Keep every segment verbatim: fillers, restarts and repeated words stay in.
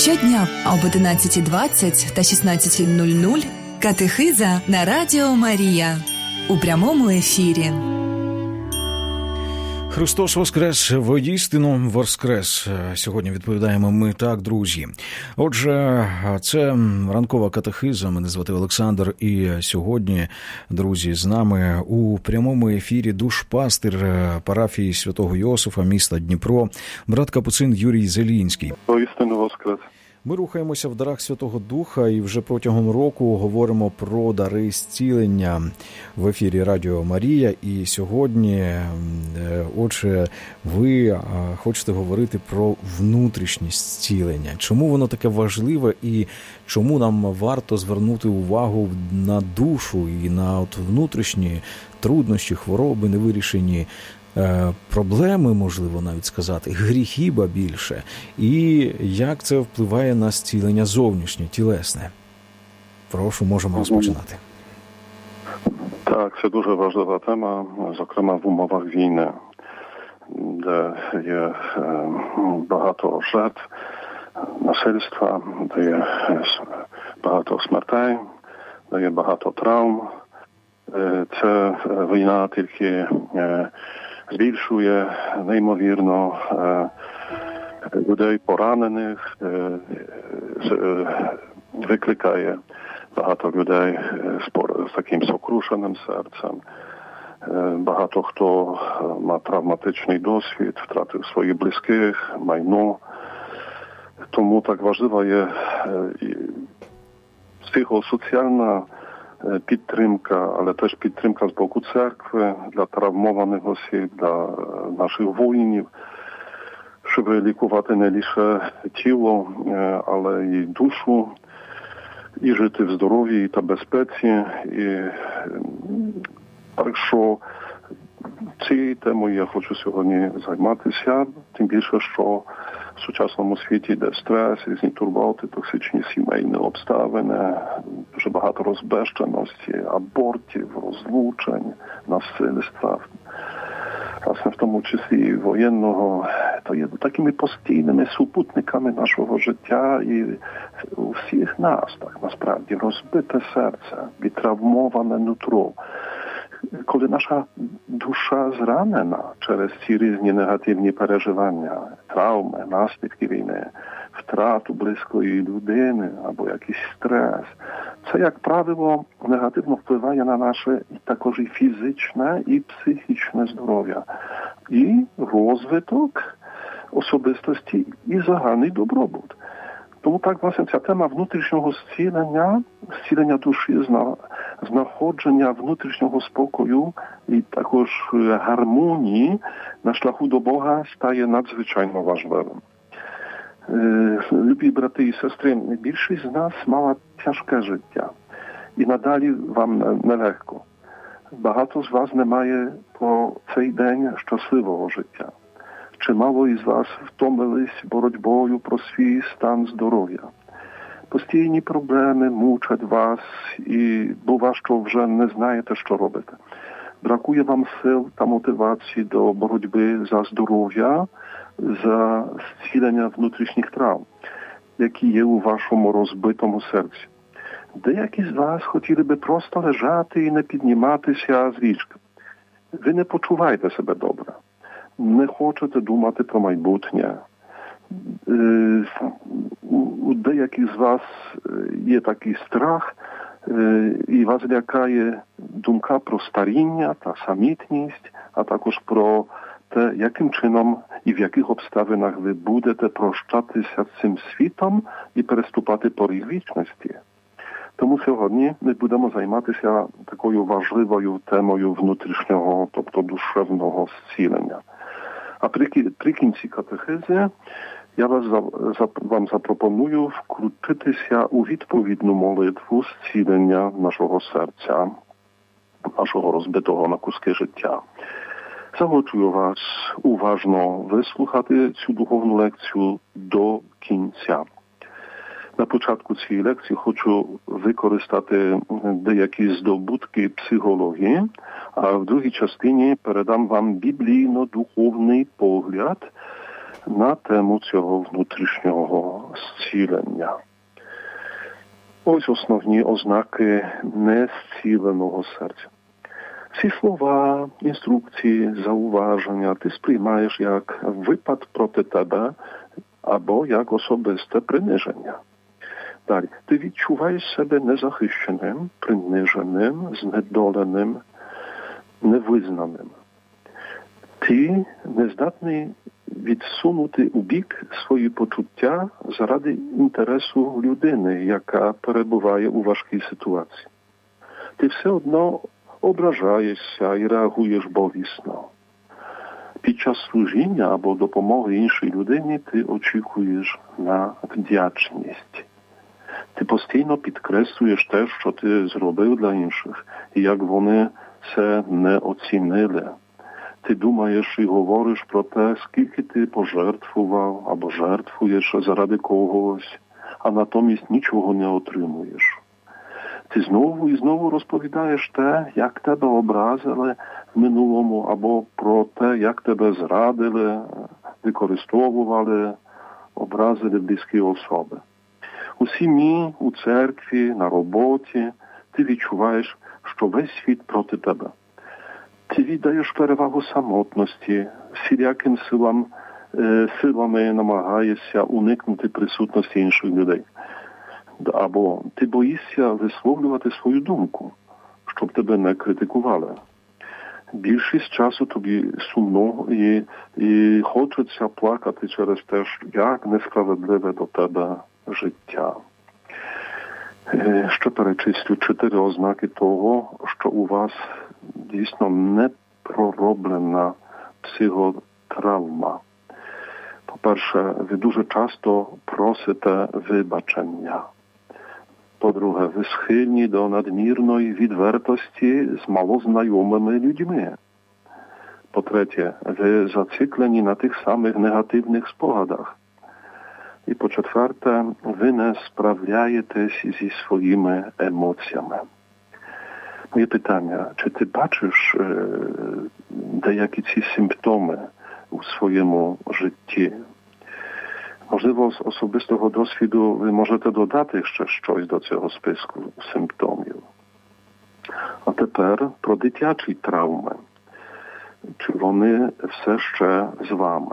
Щодня об одинадцятій двадцять та шістнадцятій нуль нуль катехиза на Радіо Марія у прямому ефірі. Христос воскрес, воістину воскрес. Сьогодні відповідаємо ми так, друзі. Отже, це ранкова катехиза. Мене звати Олександр. І сьогодні, друзі, з нами у прямому ефірі душпастир парафії Святого Йосифа, міста Дніпро, брат капуцин Юрій Зелінський. Воістину воскрес. Ми рухаємося в дарах Святого Духа і вже протягом року говоримо про дари зцілення в ефірі Радіо Марія. І сьогодні, отже, ви хочете говорити про внутрішнє зцілення. Чому воно таке важливе і чому нам варто звернути увагу на душу і на от внутрішні труднощі, хвороби, невирішені проблеми, можливо, навіть сказати, гріхи, ба більше, і як це впливає на зцілення зовнішнє, тілесне. Прошу, можемо розпочинати. Так, це дуже важлива тема, зокрема в умовах війни, де є багато жертв насильства, де є багато смертей, де є багато травм. Це війна тільки збільшує неймовірно людей поранених, викликає багато людей з таким сокрушеним серцем. Багато хто має травматичний досвід, втратив своїх близьких, майно. Тому так важлива є психосоціальна підтримка, але теж підтримка з боку церкви для травмованих осіб, для наших воїнів, щоб лікувати не лише тіло, але й душу, і жити в здоров'ї та безпеці. І так що цією темою я хочу сьогодні займатися, тим більше, що в сучасному світі йде стрес, різні турботи, токсичні сімейні обставини, дуже багато розбещеності, абортів, розлучень, насильства, власне, в тому числі і воєнного, то є такими постійними супутниками нашого життя і у всіх нас, так насправді, розбите серце, відтравмоване нутро. Коли наша душа зранена через ці різні негативні переживання, травми, наслідки війни, втрату близької людини або якийсь стрес, це, як правило, негативно впливає на наше і також і фізичне, і психічне здоров'я, і розвиток особистості, і загальний добробут. Тому так, власне, ця тема внутрішнього зцілення, зцілення душі, знаходження внутрішнього спокою і також гармонії на шляху до Бога стає надзвичайно важливим. Любі брати і сестри, більшість з нас мала тяжке життя і надалі вам нелегко. Багато з вас не має по цей день щасливого життя. Чимало із вас втомились боротьбою про свій стан здоров'я. Постійні проблеми мучать вас, і бува, що вже не знаєте, що робити. Бракує вам сил та мотивації до боротьби за здоров'я, за зцілення внутрішніх травм, які є у вашому розбитому серці. Деякі з вас хотіли би просто лежати і не підніматися з ліжка. Ви не почуваєте себе добре. Не хочете думати про майбутнє. У деяких з вас є такий страх, і вас лякає думка про старіння та самітність, а також про те, яким чином і в яких обставинах ви будете прощатися з цим світом і переступати поріг вічності. Тому сьогодні ми будемо займатися такою важливою темою внутрішнього, тобто душевного зцілення. А при, при кінці катехизи я вас, за, вам запропоную вкрутитися у відповідну молитву зцілення нашого серця, нашого розбитого на куски життя. Захочу вас уважно вислухати цю духовну лекцію до кінця. На початку цієї лекції хочу використати деякі здобутки психології, а в другій частині передам вам біблійно-духовний погляд на тему цього внутрішнього зцілення. Ось основні ознаки незціленого серця. Всі слова, інструкції, зауваження ти сприймаєш як випад проти тебе або як особисте приниження. Далі, ти відчуваєш себе незахищеним, приниженим, знедоленим, невизнаним. Ти не здатний відсунути у бік свої почуття заради інтересу людини, яка перебуває у важкій ситуації. Ти все одно ображаєшся і реагуєш болісно. Під час служіння або допомоги іншій людині ти очікуєш на вдячність. Ти постійно підкреслюєш те, що ти зробив для інших, і як вони це не оцінили. Ти думаєш і говориш про те, скільки ти пожертвував або жертвуєш заради когось, а натомість нічого не отримуєш. Ти знову і знову розповідаєш те, як тебе образили в минулому, або про те, як тебе зрадили, використовували, образили близькі особи. У сім'ї, у церкві, на роботі ти відчуваєш, що весь світ проти тебе. Ти віддаєш перевагу самотності, всіляким силам, е, силами намагаєшся уникнути присутності інших людей. Або ти боїшся висловлювати свою думку, щоб тебе не критикували. Більшість часу тобі сумно і, і хочеться плакати через те, як несправедливе до тебе життя. Ще перечислю чотири ознаки того, що у вас дійсно не пророблена психотравма. По-перше, ви дуже часто просите вибачення. По-друге, ви схильні до надмірної відвертості з малознайомими людьми. По-третє, ви зациклені на тих самих негативних спогадах. І по-четверте, ви не справляєтесь зі своїми емоціями. Моє питання, чи ти бачиш е, деякі ці симптоми у своєму житті? Можливо, з особистого досвіду ви можете додати ще щось до цього списку симптомів. А тепер про дитячі травми. Чи вони все ще з вами?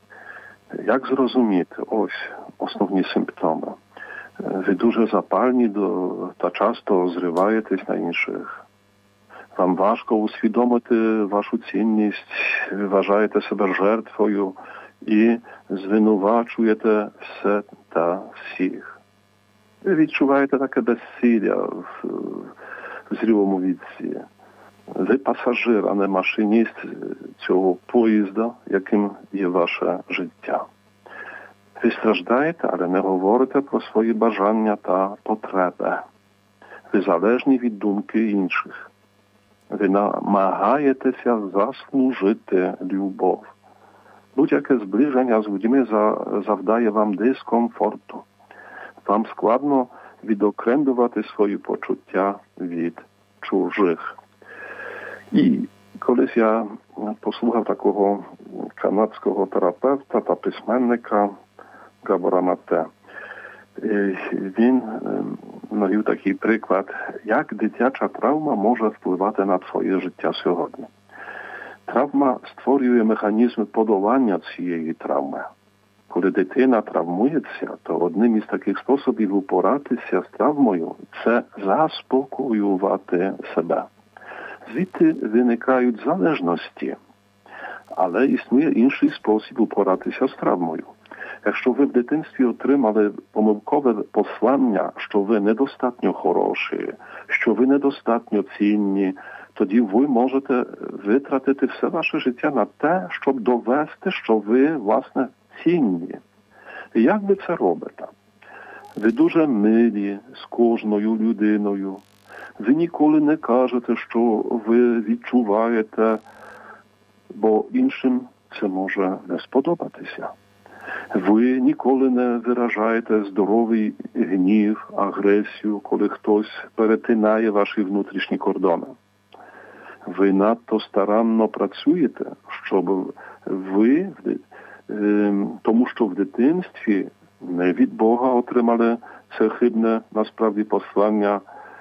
Як зрозуміти ось основні симптоми? Ви дуже запальні до, та часто зриваєтесь на інших. Вам важко усвідомити вашу цінність, ви вважаєте себе жертвою і звинувачуєте все та всіх. Ви відчуваєте таке безсилля в, в зрілому віці. Ви пасажир, а не машиніст цього поїзда, яким є ваше життя. Ви страждаєте, але не говорите про свої бажання та потреби. Ви залежні від думки інших. Ви намагаєтеся заслужити любов. Будь-яке зближення з людьми завдає вам дискомфорту. Вам складно відокремлювати свої почуття від чужих. І колись я послухав такого канадського терапевта та письменника Габора Мате. Він навів такий приклад, як дитяча травма може впливати на твоє життя сьогодні. Травма створює механізм подолання цієї травми. Коли дитина травмується, то одним із таких способів упоратися з травмою – це заспокоювати себе. Звідти виникають залежності, але існує інший спосіб упоратися з травмою. Якщо ви в дитинстві отримали помилкове послання, що ви недостатньо хороші, що ви недостатньо цінні, тоді ви можете витратити все ваше життя на те, щоб довести, що ви, власне, цінні. І як ви це робите? Ви дуже милі з кожною людиною. Ви ніколи не кажете, що ви відчуваєте, бо іншим це може не сподобатися. Ви ніколи не виражаєте здоровий гнів, агресію, коли хтось перетинає ваші внутрішні кордони. Ви надто старанно працюєте, щоб ви тому що в дитинстві не від Бога отримали це хибне насправді послання,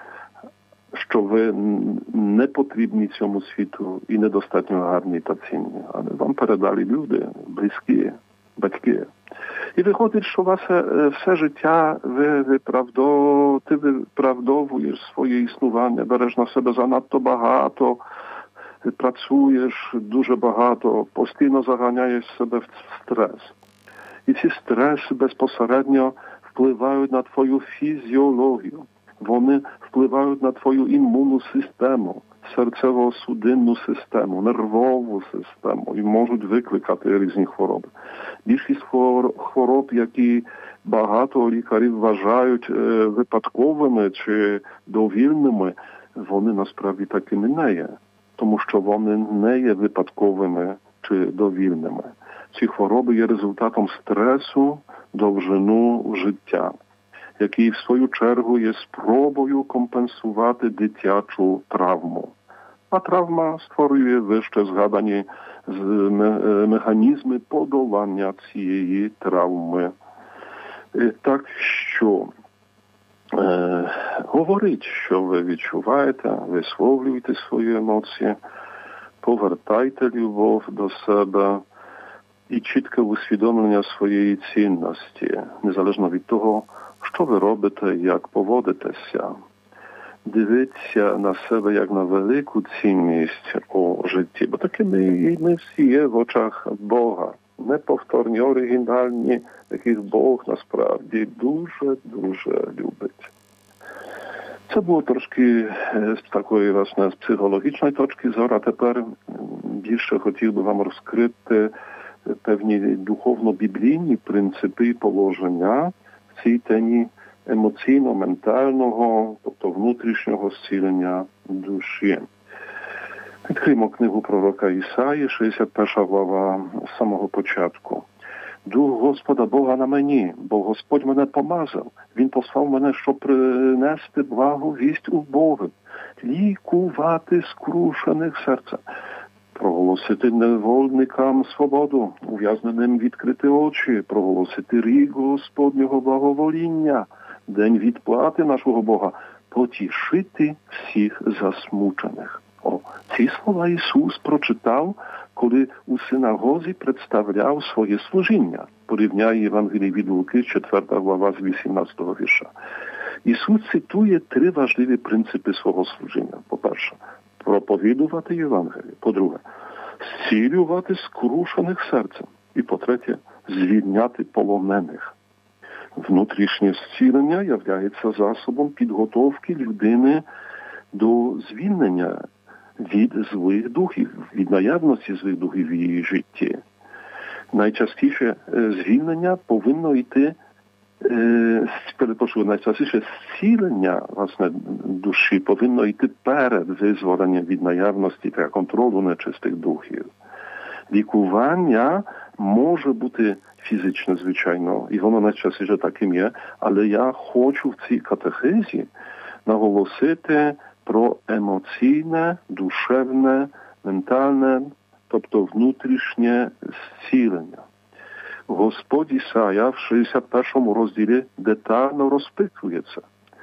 що ви не потрібні цьому світу і недостатньо гарні та цінні, але вам передали люди, близькі, батьки. І виходить, що ваше все життя ви, виправдо, ти виправдовуєш своє існування, береш на себе занадто багато, працюєш дуже багато, постійно заганяєш себе в стрес. І ці стреси безпосередньо впливають на твою фізіологію. Вони впливають на твою імунну систему, серцево-судинну систему, нервову систему і можуть викликати різні хвороби. Більшість хвороб, які багато лікарів вважають випадковими чи довільними, вони насправді такими не є, тому що вони не є випадковими чи довільними. Ці хвороби є результатом стресу, довжину життя, який в свою чергу є спробою компенсувати дитячу травму. А травма створює вище згадані механізми подолання цієї травми. Так що е, говоріть, що ви відчуваєте, висловлюйте свої емоції, повертайте любов до себе і чітке усвідомлення своєї цінності, незалежно від того, що ви робите, як поводитеся. Дивіться на себе як на велику цінність у житті, бо такими ми всі є в очах Бога. Неповторні, оригінальні, яких Бог насправді дуже-дуже любить. Це було трошки з такої, власне, з психологічної точки зору, а тепер більше хотів би вам розкрити певні духовно-біблійні принципи і положення в цій темі емоційно-ментального, тобто внутрішнього зцілення душі. Відкриємо книгу пророка Ісаї, шістдесят перша глава, з самого початку. «Дух Господа Бога на мені, бо Господь мене помазав. Він послав мене, щоб принести благу вість убогим, лікувати скрушених серця, проголосити невольникам свободу, ув'язненим відкрити очі, проголосити рік Господнього благовоління, день відплати нашого Бога, потішити всіх засмучених». О, ці слова Ісус прочитав, коли у синагозі представляв своє служіння. Порівняє Євангеліє від Луки, четверта глава з вісімнадцятого вірша. Ісус цитує три важливі принципи свого служіння. По-перше, проповідувати Євангеліє. По-друге, зцілювати скрушених серцем. І по-третє, звільняти полонених. Внутрішнє зцілення являється засобом підготовки людини до звільнення від злих духів, від наявності злих духів в її житті. Найчастіше звільнення повинно йти, перепрошую, найчастіше зцілення, власне, душі повинно йти перед визволенням від наявності та контролю нечистих духів. Лікування може бути фізичне, звичайно, і воно найчастіше таким є, але я хочу в цій катехизі наголосити про емоційне, душевне, ментальне, тобто внутрішнє зцілення. Господь Ісая в шістдесят першому розділі детально розпитує це.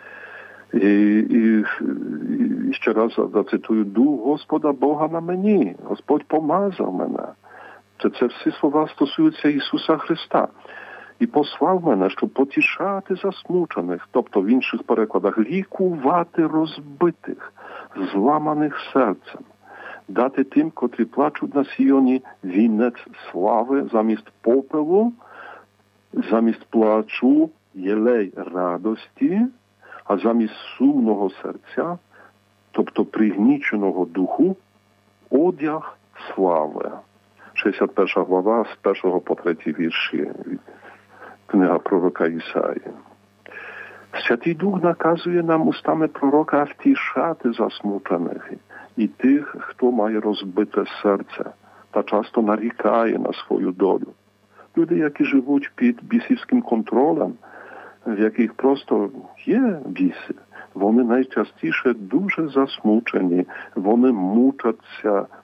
І, і, і ще раз зацитую: «Дух Господа Бога на мені, Господь помазав мене». Це, це всі слова стосуються Ісуса Христа. «І послав мене, щоб потішати засмучених», тобто в інших перекладах лікувати розбитих, зламаних серцем, дати тим, котрі плачуть на Сіоні, вінець слави замість попелу, замість плачу єлей радості, а замість сумного серця, тобто пригніченого духу, одяг слави. шістдесят перша глава з першого по третій вірші. Книга пророка Ісаї. Святий Дух наказує нам устами пророка втішати засмучених і тих, хто має розбите серце та часто нарікає на свою долю. Люди, які живуть під бісівським контролем, в яких просто є біси, вони найчастіше дуже засмучені, вони мучаться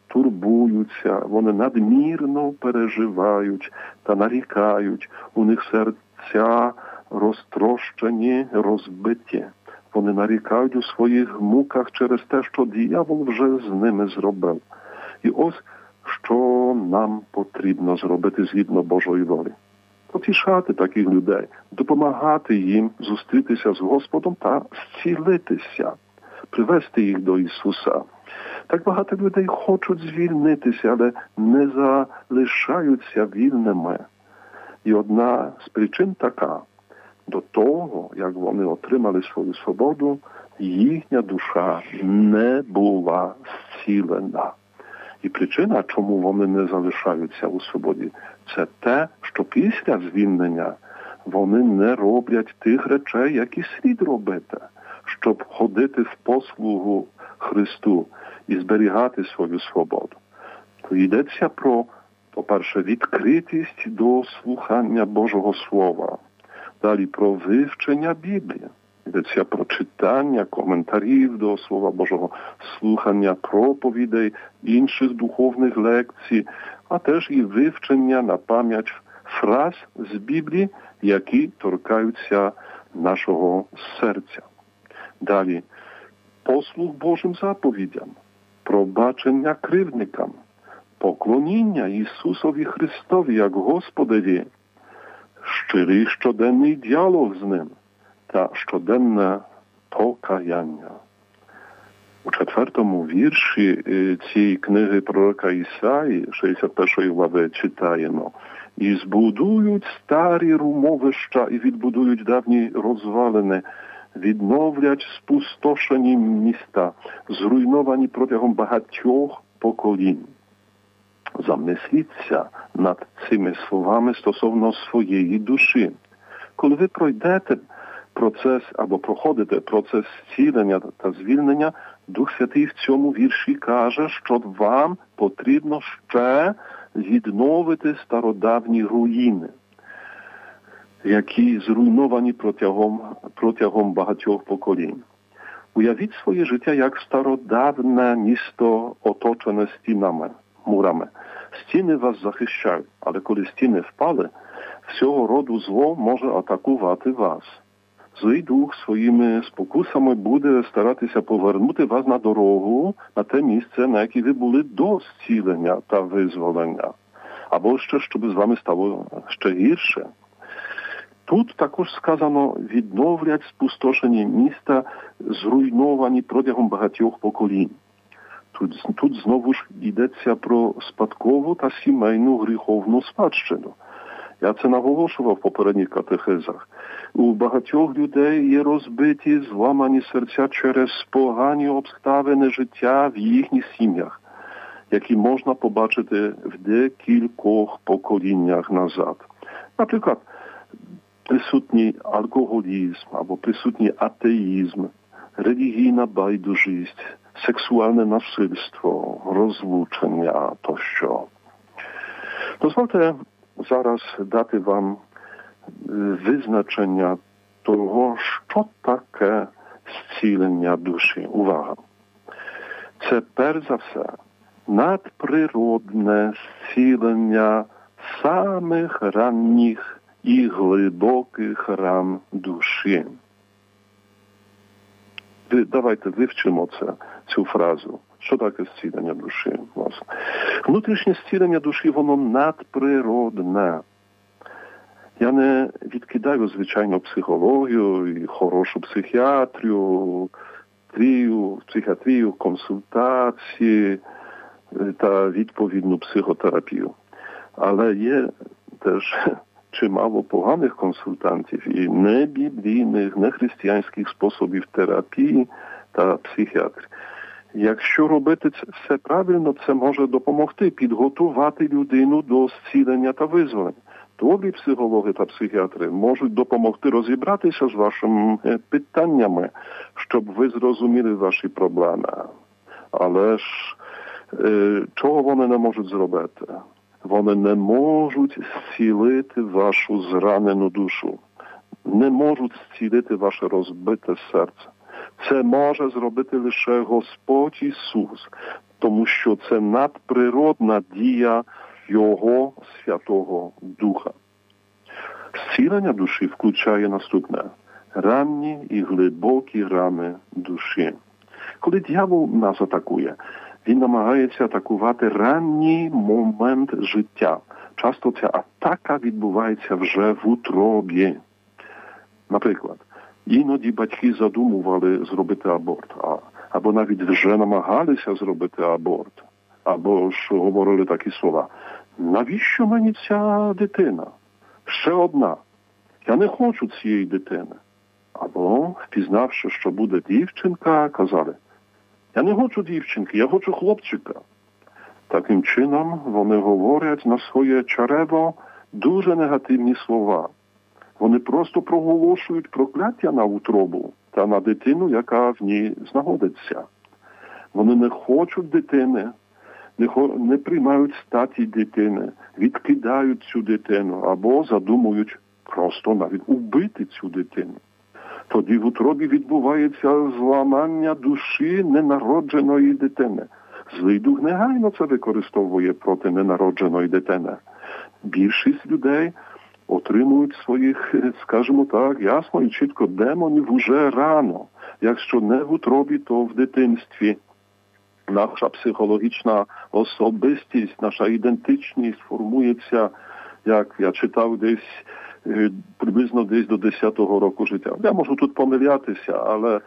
турбуються, вони надмірно переживають та нарікають, у них серця розтрощені, розбиті. Вони нарікають у своїх муках через те, що диявол вже з ними зробив. І ось, що нам потрібно зробити згідно Божої волі. Потішати таких людей, допомагати їм зустрітися з Господом та зцілитися, привести їх до Ісуса. Так багато людей хочуть звільнитися, але не залишаються вільними. І одна з причин така: до того, як вони отримали свою свободу, їхня душа не була зцілена. І причина, чому вони не залишаються у свободі, це те, що після звільнення вони не роблять тих речей, які слід робити, щоб ходити в послугу Христу і зберігати свою свободу. То йдеться про, по-перше, відкритість до слухання Божого Слова, далі про вивчення Біблії. Йдеться про читання коментарів до Слова Божого, слухання проповідей, інших духовних лекцій, а теж і вивчення на пам'ять фраз з Біблії, які торкаються нашого серця. Далі послух Божим заповідям, пробачення кривдникам, поклоніння Ісусові Христові як Господеві, щирий щоденний діалог з Ним та щоденне покаяння. У четвертому вірші цієї книги пророка Ісаї, шістдесят першої глави, читаємо: «І збудують старі румовища, і відбудують давні розвалини, відновлять спустошені міста, зруйновані протягом багатьох поколінь». Замисліться над цими словами стосовно своєї душі. Коли ви пройдете процес або проходите процес зцілення та звільнення, Дух Святий в цьому вірші каже, що вам потрібно ще відновити стародавні руїни, які зруйновані протягом, протягом багатьох поколінь. Уявіть своє життя як стародавне місто, оточене стінами, мурами. Стіни вас захищають, але коли стіни впали, всього роду зло може атакувати вас. Злий дух своїми спокусами буде старатися повернути вас на дорогу, на те місце, на яке ви були до зцілення та визволення. Або ще, щоб з вами стало ще гірше. Тут також сказано: відновлять спустошені міста, зруйновані протягом багатьох поколінь. Тут, тут знову ж йдеться про спадкову та сімейну гріховну спадщину. Я це наголошував в попередніх катехизах. У багатьох людей є розбиті, зламані серця через погані обставини життя в їхніх сім'ях, які можна побачити в декількох поколіннях назад. Наприклад, присутній алкоголізм або присутній атеїзм, релігійна байдужість, сексуальне насильство, розлучення тощо. Дозвольте зараз дати вам визначення того, що таке зцілення душі. Увага! Це перш за все надприродне зцілення самих ранніх і глибоких ран душі. Давайте вивчимо це, цю фразу. Що таке зцілення душі? Внутрішнє зцілення душі, воно надприродне. Я не відкидаю, звичайно, психологію і хорошу психіатрію, трію, психіатрію, консультації та відповідну психотерапію. Але є теж чимало поганих консультантів і небіблійних, нехристиянських способів терапії та психіатрії. Якщо робити це все правильно, це може допомогти підготувати людину до зцілення та визволення. Добрі психологи та психіатри можуть допомогти розібратися з вашими питаннями, щоб ви зрозуміли ваші проблеми. Але ж е, чого вони не можуть зробити? Вони не можуть зцілити вашу зранену душу. Не можуть зцілити ваше розбите серце. Це може зробити лише Господь Ісус. тому що це надприродна дія Його Святого Духа. Зцілення душі включає наступне – ранні і глибокі рани душі. Коли диявол нас атакує, він намагається атакувати ранній момент життя. Часто ця атака відбувається вже в утробі. Наприклад, іноді батьки задумували зробити аборт, або навіть вже намагалися зробити аборт, або ж говорили такі слова: навіщо мені ця дитина? Ще одна. Я не хочу цієї дитини. Або, впізнавши, що буде дівчинка, казали: я не хочу дівчинки, я хочу хлопчика. Таким чином вони говорять на своє чрево дуже негативні слова. Вони просто проголошують прокляття на утробу та на дитину, яка в ній знаходиться. Вони не хочуть дитини, не, хо... не приймають статі дитини, відкидають цю дитину або задумують просто навіть убити цю дитину. Тоді в утробі відбувається зламання душі ненародженої дитини. Злий дух негайно це використовує проти ненародженої дитини. Більшість людей отримують своїх, скажімо так, ясно і чітко демонів уже рано. Якщо не в утробі, то в дитинстві. Наша психологічна особистість, наша ідентичність формується, як я читав десь, приблизно десь до десятого року життя. Я можу тут помилятися, але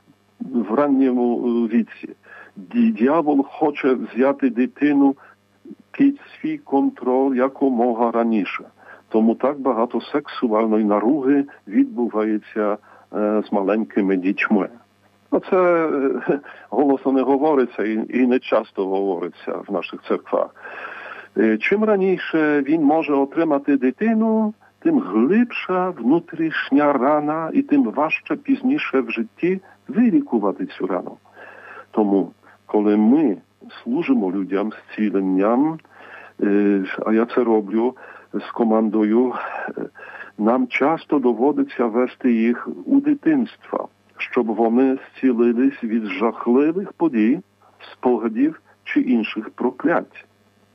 в ранньому віці. Дьявол хоче взяти дитину під свій контроль якомога раніше. Тому так багато сексуальної наруги відбувається е, з маленькими дітьми. Ну, це е, голосно не говориться і, і не часто говориться в наших церквах. Е, чим раніше він може отримати дитину, тим глибша внутрішня рана і тим важче пізніше в житті вилікувати цю рану. Тому, коли ми служимо людям зціленням, е, а я це роблю з командою, нам часто доводиться вести їх у дитинство, щоб вони зцілились від жахливих подій, спогадів чи інших проклять.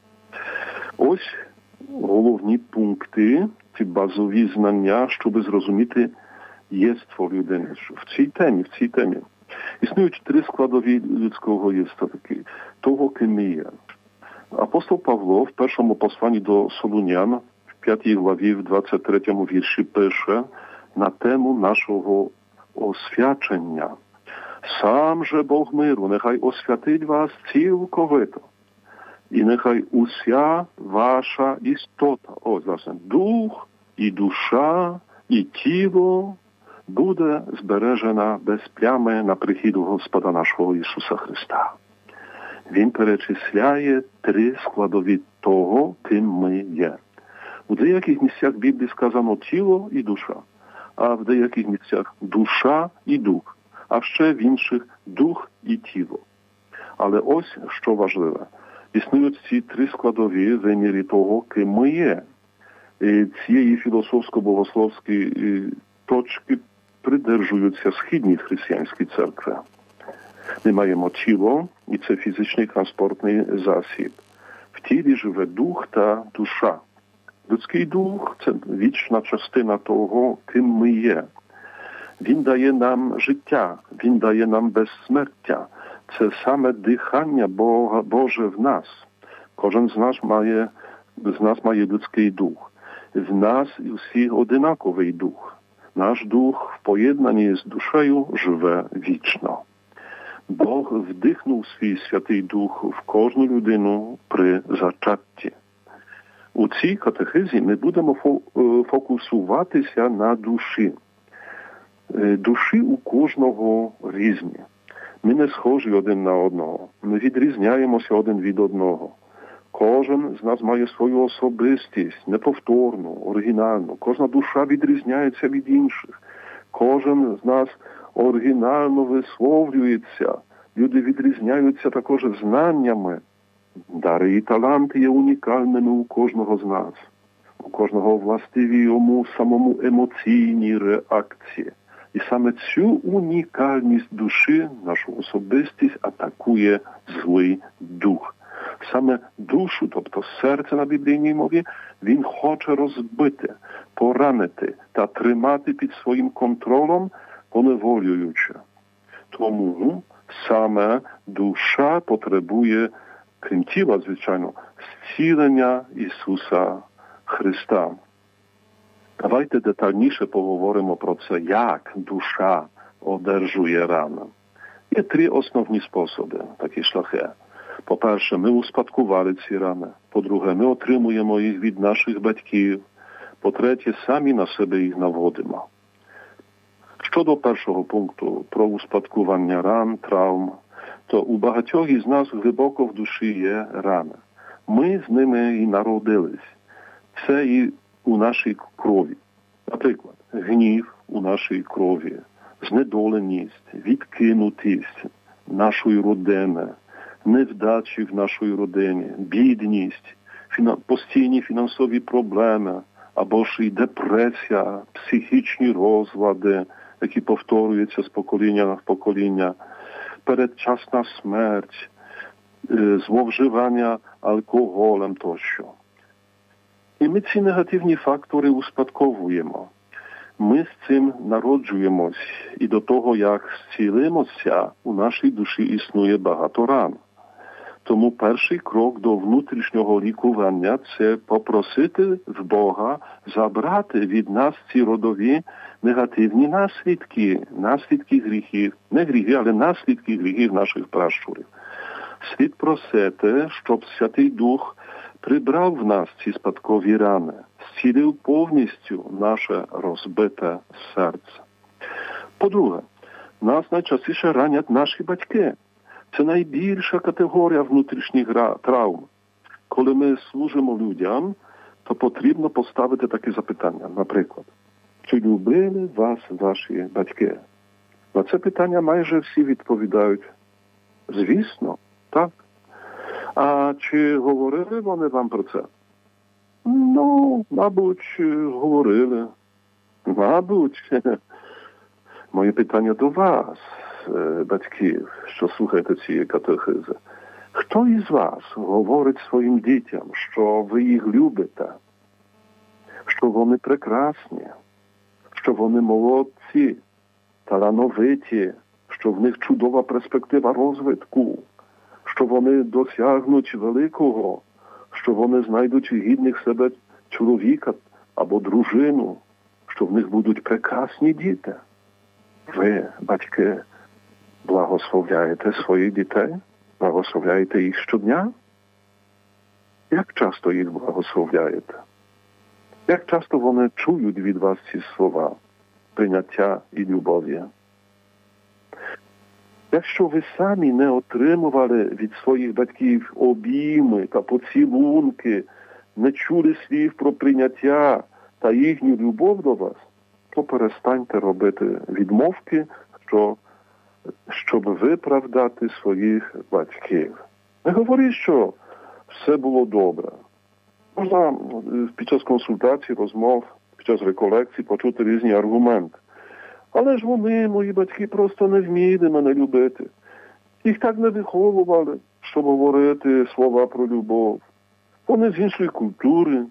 Ось головні пункти, ці базові знання, щоб зрозуміти єство людини в цій темі, в цій темі. Існують три складові людського єства, такі, того, ким ми є. Апостол Павло в першому посланні до Солунян, в п'ятій главі, в двадцять третьому вірші пише на тему нашого освячення. Сам же Бог миру, нехай освятить вас цілковито. І нехай уся ваша істота, ось, власне, дух і душа, і тіло буде збережена без плями на прихід Господа нашого Ісуса Христа. Він перечисляє три складові того, ким ми є. У деяких місцях Біблії сказано тіло і душа, а в деяких місцях душа і дух, а ще в інших дух і тіло. Але ось що важливе. Існують ці три складові вимірі того, ким ми є. І цієї філософсько-богословської точки придержуються східні християнські церкви. Ми маємо тіло, і це фізичний транспортний засіб. В тілі живе дух та душа. Людський дух – це вічна частина того, ким ми є. Він дає нам життя, він дає нам безсмертя. Це саме дихання Бога, Боже в нас. Кожен з нас має, з нас має людський дух. В нас усі одинаковий дух. Наш дух в поєднанні з душею живе вічно. Бог вдихнув свій Святий Дух в кожну людину при зачатті. У цій катехизі ми будемо фокусуватися на душі. Душі у кожного різні. Ми не схожі один на одного. Ми відрізняємося один від одного. Кожен з нас має свою особистість, неповторну, оригінальну. Кожна душа відрізняється від інших. Кожен з нас оригінально висловлюється. Люди відрізняються також знаннями. Дари і таланти є унікальними у кожного з нас. У кожного властиві йому самому емоційні реакції. І саме цю унікальність душі, нашу особистість, атакує злий дух. Саме душу, тобто серце на біблійній мові, він хоче розбити, поранити та тримати під своїм контролем, поневолюючи. Тому саме душа потребує, крім тіла, звичайно, зцілення Ісуса Христа. Давайте детальніше поговоримо про це, як душа одержує рану. Є три основні способи, такі шляхи. По-перше, ми успадкували ці рани. По-друге, ми отримуємо їх від наших батьків. По-третє, самі на себе їх наводимо. Щодо першого пункту про успадкування ран, травм, то у багатьох із нас глибоко в душі є рани. Ми з ними і народились. Це і у нашій крові. Наприклад, гнів у нашій крові, знедоленість, відкинутість нашої родини, невдачі в нашій родині, бідність, постійні фінансові проблеми, або ж і депресія, психічні розлади, які повторюються з покоління на покоління, передчасна смерть, зловживання алкоголем тощо. І ми ці негативні фактори успадковуємо. Ми з цим народжуємось, і до того, як зцілимося, у нашій душі існує багато ран. Тому перший крок до внутрішнього лікування – це попросити в Бога забрати від нас ці родові негативні наслідки, наслідки гріхів, не гріхи, але наслідки гріхів наших пращурів. Слід просити, щоб Святий Дух прибрав в нас ці спадкові рани, зцілив повністю наше розбите серце. По-друге, нас найчастіше ранять наші батьки. Це найбільша категорія внутрішніх травм. Коли ми служимо людям, то потрібно поставити такі запитання. Наприклад, чи любили вас ваші батьки? На це питання майже всі відповідають: звісно, так. А чи говорили вони вам про це? Ну, мабуть, говорили. Мабуть. Моє питання до вас, батьків, що слухаєте цієї катехизи. Хто із вас говорить своїм дітям, що ви їх любите, що вони прекрасні, що вони молодці, талановиті, що в них чудова перспектива розвитку, що вони досягнуть великого, що вони знайдуть гідних себе чоловіка або дружину, що в них будуть прекрасні діти? Ви, батьки, благословляєте своїх дітей? Благословляєте їх щодня? Як часто їх благословляєте? Як часто вони чують від вас ці слова прийняття і любові? Якщо ви самі не отримували від своїх батьків обійми та поцілунки, не чули слів про прийняття та їхню любов до вас, то перестаньте робити відмовки, що, щоб виправдати своїх батьків. Не говоріть, що все було добре. Можна під час консультацій, розмов, під час реколекцій почути різні аргументи. Але ж вони, мої батьки, просто не вміли мене любити. Їх так не виховували, щоб говорити слова про любов. Вони з іншої культури.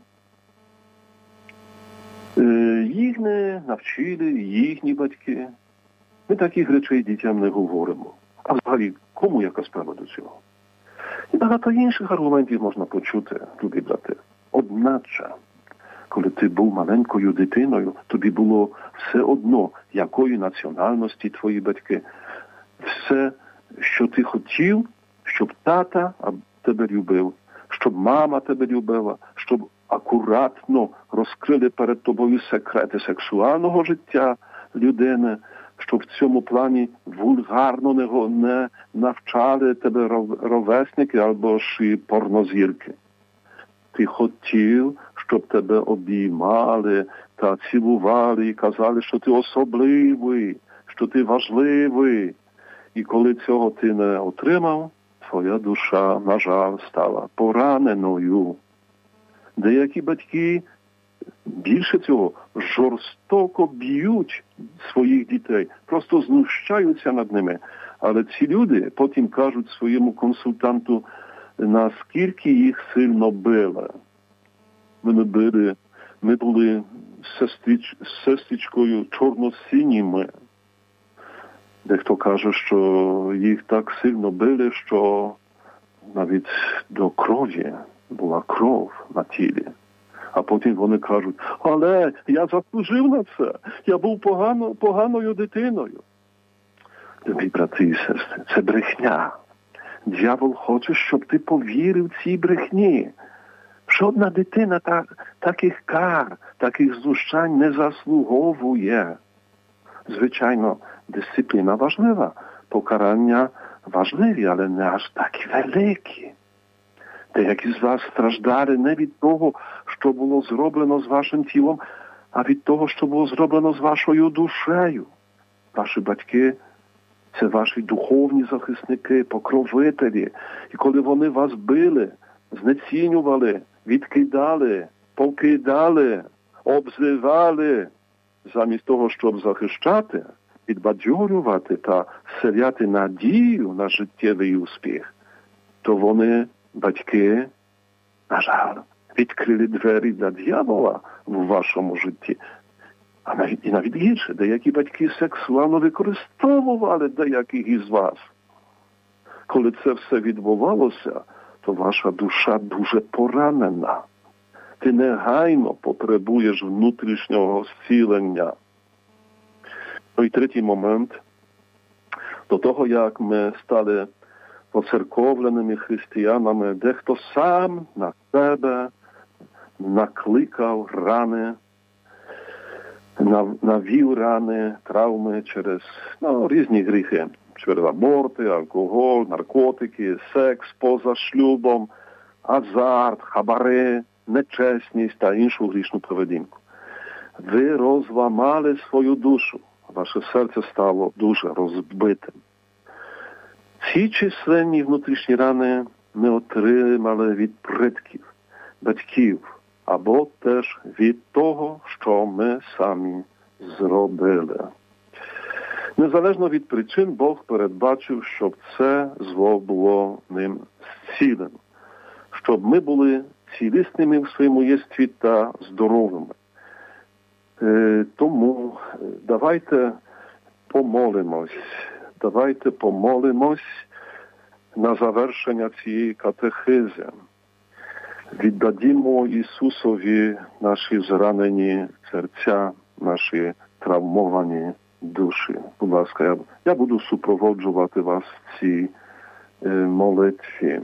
Їх не навчили їхні батьки. Ми таких речей дітям не говоримо. А взагалі, кому яка справа до цього? І багато інших аргументів можна почути, любі брати. Одначе, коли ти був маленькою дитиною, тобі було все одно, якої національності твої батьки. Все, що ти хотів, щоб тата тебе любив, щоб мама тебе любила, щоб акуратно розкрили перед тобою секрети сексуального життя людини, щоб в цьому плані вульгарно не, не навчали тебе ровесники або ж і порнозірки. Ти хотів, щоб тебе обіймали та цілували і казали, що ти особливий, що ти важливий. І коли цього ти не отримав, твоя душа, на жаль, стала пораненою. Деякі батьки більше цього жорстоко б'ють своїх дітей, просто знущаються над ними. Але ці люди потім кажуть своєму консультанту, наскільки їх сильно били. Ми били, ми були сестрич, сестричкою чорно-синіми. Дехто каже, що їх так сильно били, що навіть до крові була кров на тілі. А потім вони кажуть, але я заслужив на це, я був погано, поганою дитиною. Любі брати і сестри, це брехня. Дьявол хоче, щоб ти повірив цій брехні. Жодна дитина та, таких кар, таких знущань не заслуговує. Звичайно, дисципліна важлива, покарання важливі, але не аж такі великі. Деякі з вас страждали не від того, що було зроблено з вашим тілом, а від того, що було зроблено з вашою душею. Ваші батьки – це ваші духовні захисники, покровителі. І коли вони вас били, знецінювали, відкидали, покидали, обзивали, замість того, щоб захищати, підбадьорювати та вселяти надію на життєвий успіх, то вони, батьки, на жаль, відкрили двері для дьявола в вашому житті. А навіть, і навіть гірше, деякі батьки сексуально використовували деяких із вас. Коли це все відбувалося, то ваша душа дуже поранена. Ти негайно потребуєш внутрішнього зцілення. Ну і третій момент. До того, як ми стали поцерковленими християнами, дехто сам на себе накликав рани, навів рани, травми через ну, різні гріхи. Через аборти, алкоголь, наркотики, секс поза шлюбом, азарт, хабари, нечесність та іншу грішну поведінку. Ви розламали свою душу. Ваше серце стало дуже розбитим. Ці численні внутрішні рани ми отримали від предків, батьків, або теж від того, що ми самі зробили. Незалежно від причин, Бог передбачив, щоб це зло було ним зцілено. Щоб ми були цілісними в своєму єстві та здоровими. Е, тому давайте помолимось, давайте помолимось на завершення цієї катехизи. Віддадімо Ісусові наші зранені серця, наші травмовані душі. Будь ласка, я, я буду супроводжувати вас в цій е, молитві.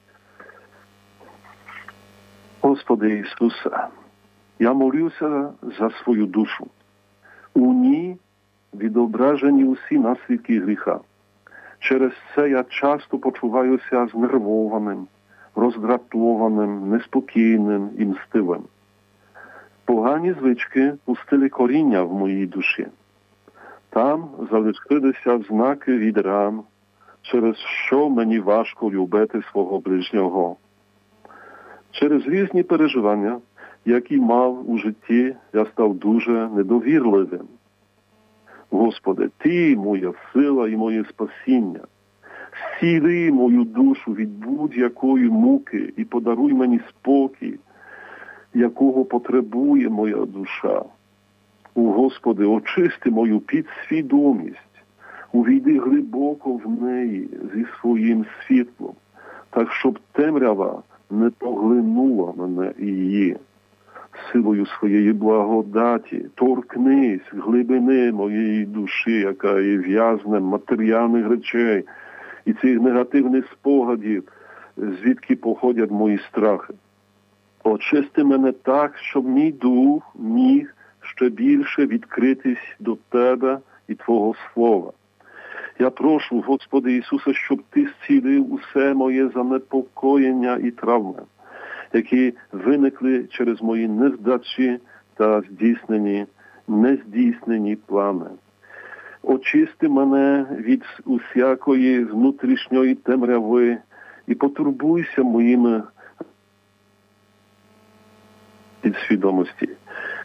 Господи Ісусе, я молюся за свою душу. У ній відображені усі наслідки гріха. Через це я часто почуваюся знервованим, роздратованим, неспокійним і мстивим. Погані звички пустили коріння в моїй душі. Там залишилися знаки від ран, через що мені важко любити свого ближнього. Через різні переживання, які мав у житті, я став дуже недовірливим. Господи, Ти – моя сила і моє спасіння. Зціли мою душу від будь-якої муки і подаруй мені спокій, якого потребує моя душа. О, Господи, очисти мою підсвідомість, увійди глибоко в неї зі своїм світлом, так, щоб темрява не поглинула мене і її. Силою своєї благодаті торкнись глибини моєї душі, яка є в'язнем матеріальних речей і цих негативних спогадів, звідки походять мої страхи. Очисти мене так, щоб мій дух міг ще більше відкритись до Тебе і Твого Слова. Я прошу, Господи Ісусе, щоб Ти зцілив усе моє занепокоєння і травми, які виникли через мої невдачі та здійснені, нездійснені плани. Очисти мене від усякої внутрішньої темряви і потурбуйся моїми підсвідомості.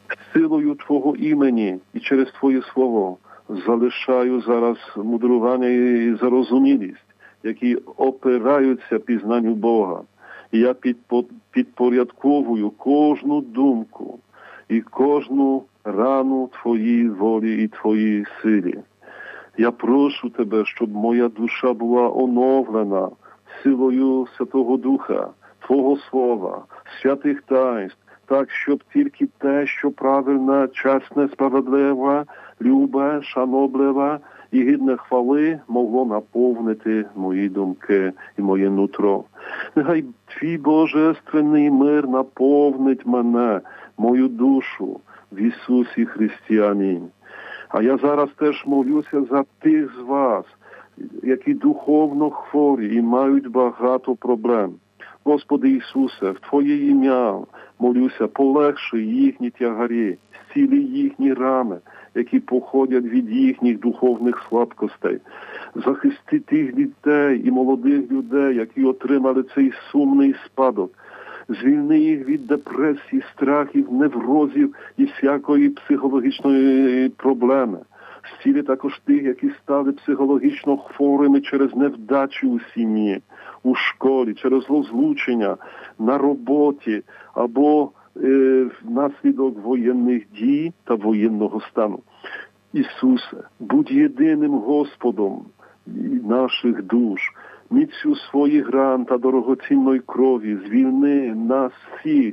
силою Твого імені і через Твоє Слово залишаю зараз мудрування і зарозумілість, які опираються пізнанню Бога. І я підпорядковую кожну думку і кожну рану Твоїй волі і Твоїй силі. Я прошу Тебе, щоб моя душа була оновлена силою Святого Духа, Твого Слова, святих таїнств, так, щоб тільки те, що правильне, чесне, справедливе, любе, шанобливе і гідне хвали, могло наповнити мої думки і моє нутро. Нехай Твій божественний мир наповнить мене, мою душу в Ісусі Христі. Амінь. А я зараз теж молюся за тих з вас, які духовно хворі і мають багато проблем. Господи Ісусе, в Твоє ім'я молюся, полегши їхні тягарі, зціли їхні рани, які походять від їхніх духовних слабкостей. Захисти тих дітей і молодих людей, які отримали цей сумний спадок. Звільни їх від депресії, страхів, неврозів і всякої психологічної проблеми. Зціли також тих, які стали психологічно хворими через невдачі у сім'ї, у школі, через розлучення, на роботі або е, внаслідок воєнних дій та воєнного стану. Ісусе, будь єдиним Господом наших душ, міцю своїх ран та дорогоцінної крові, звільни нас всіх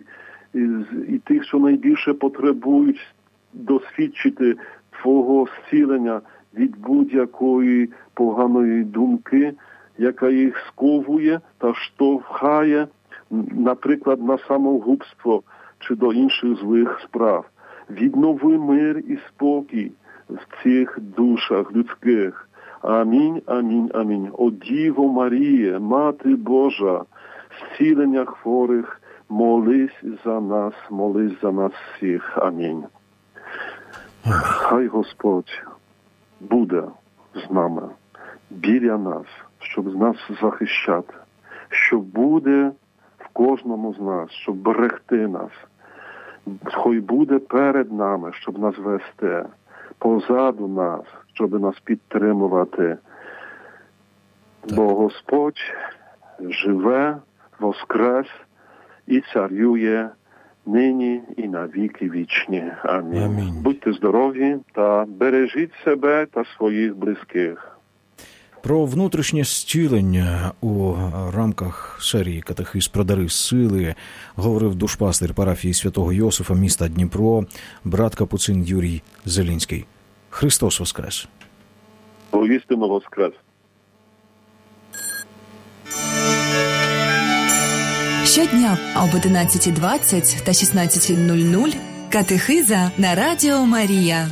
і тих, що найбільше потребують досвідчити Твого зцілення від будь-якої поганої думки, яка їх сковує та штовхає, наприклад, на самогубство чи до інших злих справ. Віднови мир і спокій в цих душах людських. Амінь, амінь, амінь. О Діво Маріє, Мати Божа, зцілення хворих, молись за нас, молись за нас всіх. Амінь. Хай Господь буде з нами, біля нас, щоб нас захищати, що буде в кожному з нас, щоб берегти нас. Хай буде перед нами, щоб нас вести, позаду нас, щоб нас підтримувати. Так. Бо Господь живе, воскрес і царює нині і на віки вічні. Амінь. Амінь. Будьте здорові та бережіть себе та своїх близьких. Про внутрішнє зцілення у рамках серії «Катехиз про дари сили» говорив душпастир парафії Святого Йосифа міста Дніпро, брат капуцин Юрій Зелінський. Христос воскрес! Воістину воскрес! Щодня об одинадцятій двадцять та шістнадцятій нуль нуль «Катехиза» на Радіо Марія.